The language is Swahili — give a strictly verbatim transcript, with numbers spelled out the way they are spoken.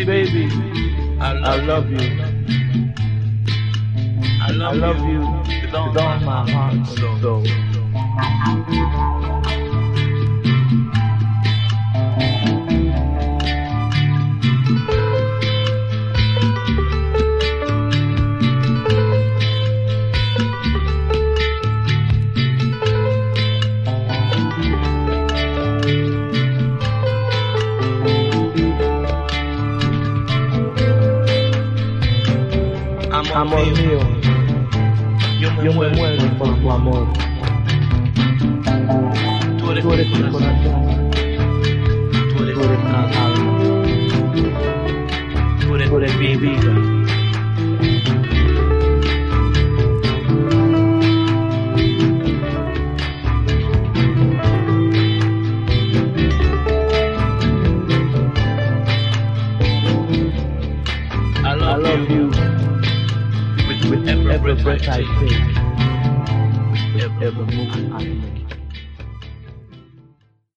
baby, I love, I love you. I love, I love you with all, with all my heart and soul. Amor mío, yo me, yo me muero por tu amor. Tú eres, tú eres mi corazón, tú eres, tú eres mi alma, tú eres, tú eres mi vida. I love, I love you. With every breath I take, with every move I make.